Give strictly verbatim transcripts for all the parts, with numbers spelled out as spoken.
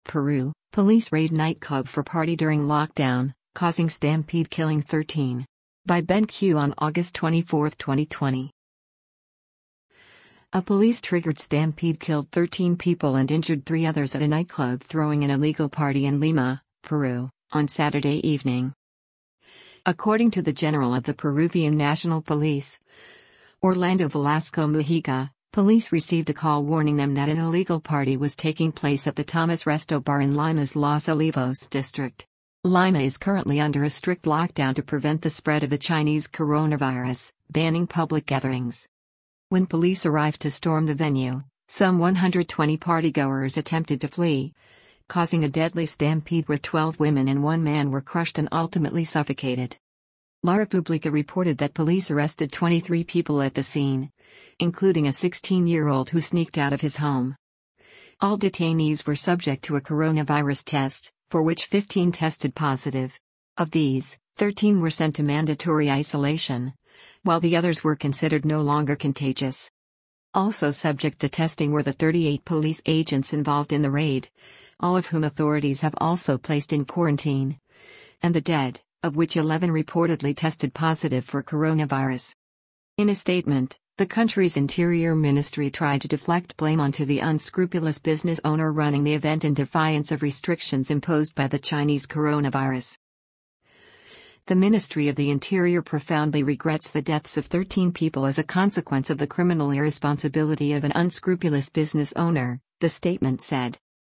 Peru, police raid nightclub for party during lockdown, causing stampede killing thirteen. By Ben Q on August twenty-fourth, twenty twenty. A police-triggered stampede killed thirteen people and injured three others at a nightclub throwing an illegal party in Lima, Peru, on Saturday evening. According to the General of the Peruvian National Police, Orlando Velasco Mujica, police received a call warning them that an illegal party was taking place at the Thomas Resto Bar in Lima's Los Olivos district. Lima is currently under a strict lockdown to prevent the spread of the Chinese coronavirus, banning public gatherings. When police arrived to storm the venue, some one hundred twenty partygoers attempted to flee, causing a deadly stampede where twelve women and one man were crushed and ultimately suffocated. La Repubblica reported that police arrested twenty-three people at the scene, including a sixteen-year-old who sneaked out of his home. All detainees were subject to a coronavirus test, for which fifteen tested positive. Of these, thirteen were sent to mandatory isolation, while the others were considered no longer contagious. Also subject to testing were the thirty-eight police agents involved in the raid, all of whom authorities have also placed in quarantine, and the dead, of which eleven reportedly tested positive for coronavirus. In a statement, the country's Interior Ministry tried to deflect blame onto the unscrupulous business owner running the event in defiance of restrictions imposed by the Chinese coronavirus. The Ministry of the Interior profoundly regrets the deaths of thirteen people as a consequence of the criminal irresponsibility of an unscrupulous business owner, the statement said.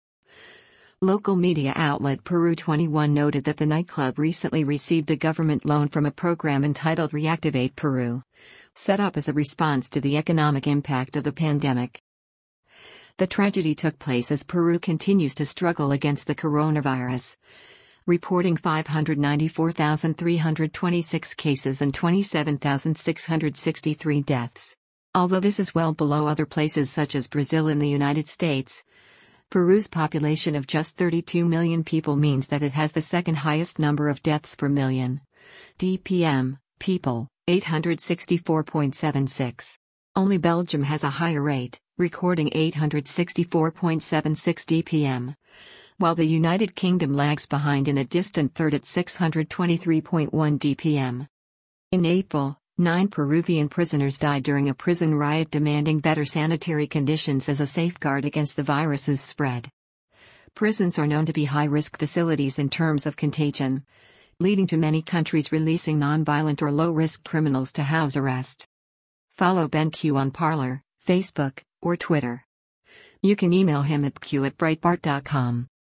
Local media outlet Peru twenty-one noted that the nightclub recently received a government loan from a program entitled Reactivate Peru, set up as a response to the economic impact of the pandemic. The tragedy took place as Peru continues to struggle against the coronavirus, reporting five hundred ninety-four thousand three hundred twenty-six cases and twenty-seven thousand six hundred sixty-three deaths. Although this is well below other places such as Brazil and the United States, Peru's population of just thirty-two million people means that it has the second highest number of deaths per million. D P M, people, eight hundred sixty-four point seven six. Only Belgium has a higher rate, recording eight hundred sixty-four point seven six D P M. While the United Kingdom lags behind in a distant third at six hundred twenty-three point one D P M. In April, nine Peruvian prisoners died during a prison riot demanding better sanitary conditions as a safeguard against the virus's spread. Prisons are known to be high-risk facilities in terms of contagion, leading to many countries releasing non-violent or low-risk criminals to house arrest. Follow Ben Q on Parler, Facebook, or Twitter. You can email him at q at breitbart dot com.